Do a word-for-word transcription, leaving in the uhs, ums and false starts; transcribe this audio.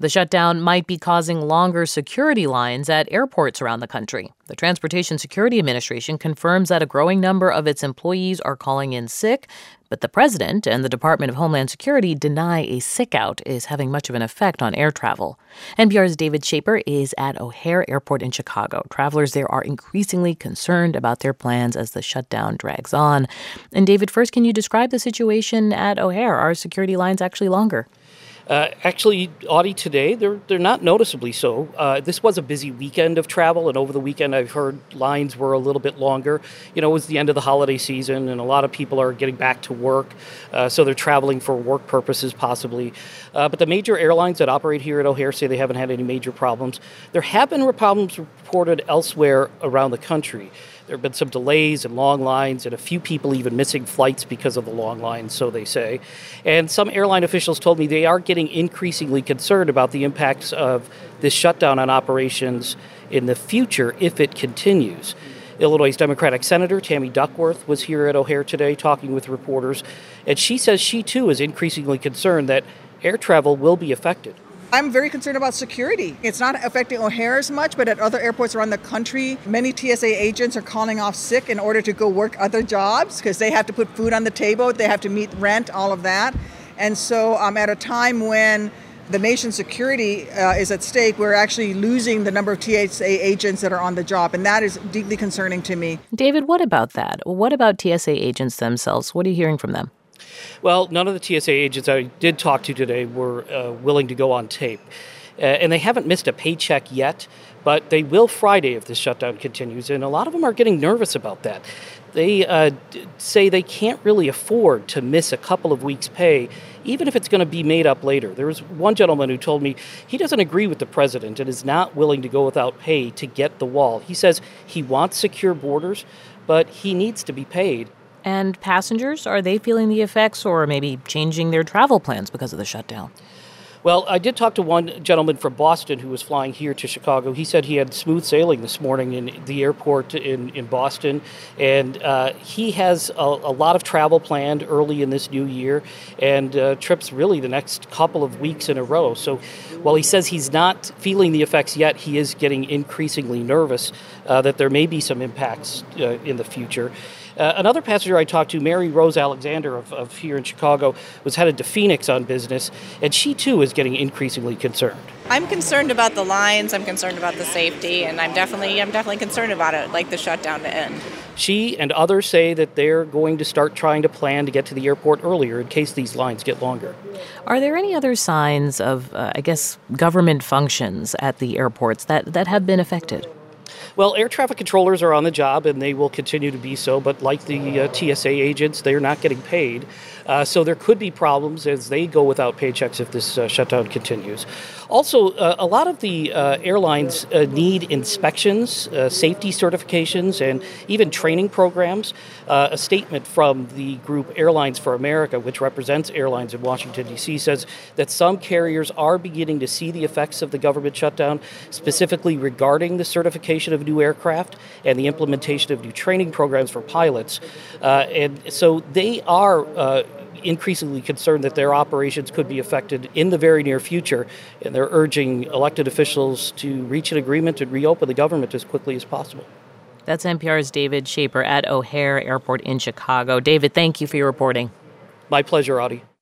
The shutdown might be causing longer security lines at airports around the country. The Transportation Security Administration confirms that a growing number of its employees are calling in sick, but the president and the Department of Homeland Security deny a sick-out is having much of an effect on air travel. N P R's David Schaper is at O'Hare Airport in Chicago. Travelers there are increasingly concerned about their plans as the shutdown drags on. And David, first, can you describe the situation at O'Hare? Are security lines actually longer? Uh, actually, Audie, today, they're they're not noticeably so. Uh, this was a busy weekend of travel, and over the weekend I've heard lines were a little bit longer. You know, it was the end of the holiday season, and a lot of people are getting back to work, uh, so they're traveling for work purposes possibly. Uh, but the major airlines that operate here at O'Hare say they haven't had any major problems. There have been problems reported elsewhere around the country. There have been some delays and long lines and a few people even missing flights because of the long lines, so they say. And some airline officials told me they are getting increasingly concerned about the impacts of this shutdown on operations in the future if it continues. Illinois' Democratic Senator Tammy Duckworth was here at O'Hare today talking with reporters, and she says she too is increasingly concerned that air travel will be affected. I'm very concerned about security. It's not affecting O'Hare as much, but at other airports around the country, many T S A agents are calling off sick in order to go work other jobs because they have to put food on the table, they have to meet rent, all of that. And so um, at a time when the nation's security uh, is at stake, we're actually losing the number of T S A agents that are on the job, and that is deeply concerning to me. David, what about that? What about T S A agents themselves? What are you hearing from them? Well, none of the T S A agents I did talk to today were uh, willing to go on tape. Uh, and they haven't missed a paycheck yet, but they will Friday if this shutdown continues. And a lot of them are getting nervous about that. They uh, d- say they can't really afford to miss a couple of weeks' pay, even if it's going to be made up later. There was one gentleman who told me he doesn't agree with the president and is not willing to go without pay to get the wall. He says he wants secure borders, but he needs to be paid. And passengers, are they feeling the effects or maybe changing their travel plans because of the shutdown? Well, I did talk to one gentleman from Boston who was flying here to Chicago. He said he had smooth sailing this morning in the airport in, in Boston, and uh, he has a, a lot of travel planned early in this new year, and uh, trips really the next couple of weeks in a row. So while he says he's not feeling the effects yet, he is getting increasingly nervous uh, that there may be some impacts uh, in the future. Uh, another passenger I talked to, Mary Rose Alexander of, of here in Chicago, was headed to Phoenix on business, and she too is getting increasingly concerned. I'm concerned about the lines, I'm concerned about the safety, and I'm definitely I'm definitely concerned about it, like the shutdown to end. She and others say that they're going to start trying to plan to get to the airport earlier in case these lines get longer. Are there any other signs of, uh, I guess, government functions at the airports that, that have been affected? Well, air traffic controllers are on the job, and they will continue to be so. But like the uh, T S A agents, they're not getting paid. Uh, so there could be problems as they go without paychecks if this uh, shutdown continues. Also, uh, a lot of the uh, airlines uh, need inspections, uh, safety certifications, and even training programs. Uh, a statement from the group Airlines for America, which represents airlines in Washington, D C, says that some carriers are beginning to see the effects of the government shutdown, specifically regarding the certification of new aircraft and the implementation of new training programs for pilots. Uh, and so they are uh, increasingly concerned that their operations could be affected in the very near future, and they're urging elected officials to reach an agreement and reopen the government as quickly as possible. That's N P R's David Schaper at O'Hare Airport in Chicago. David, thank you for your reporting. My pleasure, Audie.